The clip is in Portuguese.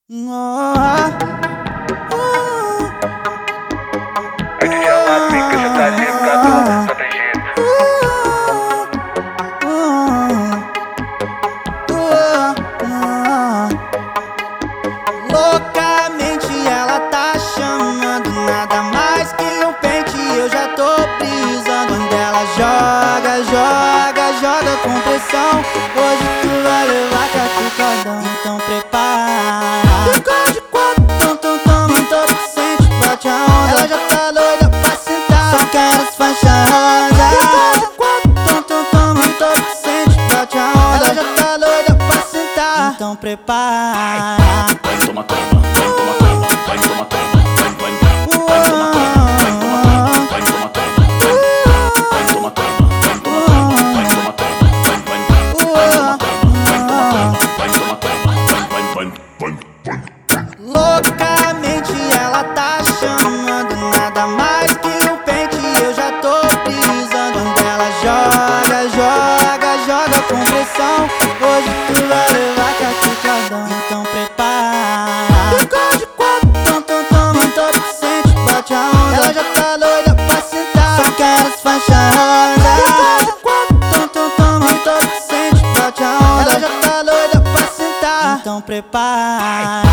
Aí te chama pica, já tá ligado, só tem jeito. Loucamente ela tá chamando, nada mais que um pente, eu já tô brisando. Quando ela joga, joga, joga com pressão, hoje tu vai levar catucadão. Então prepara, ficou de quatro, toma todo que sente, bate a onda. Ela já tá doida pra sentar, só quer as faixas rosa. Ficou de quatro, toma todo que sente, bate a onda. Ela já tá doida pra sentar, então prepara. Vai tomar toma, vai tomar toma, vai tomar toma, vai tomar toma, vai tomar toma, vai tomar toma, vai tomar toma, vai tomar toma, vai tomar toma, vai tomar toma. Loucamente ela tá chamando, nada mais que um pente, eu já tô brisando. Quando ela joga, joga, joga com pressão, hoje tu vai levar catucadão. Então prepara, ficou de quatro, toma todo que sente, bate a onda. Ela já tá doida pra sentar, só quer as faixas rosa. Ficou de quatro, toma todo que sente, bate a onda. Ela já tá doida pra sentar, então prepara.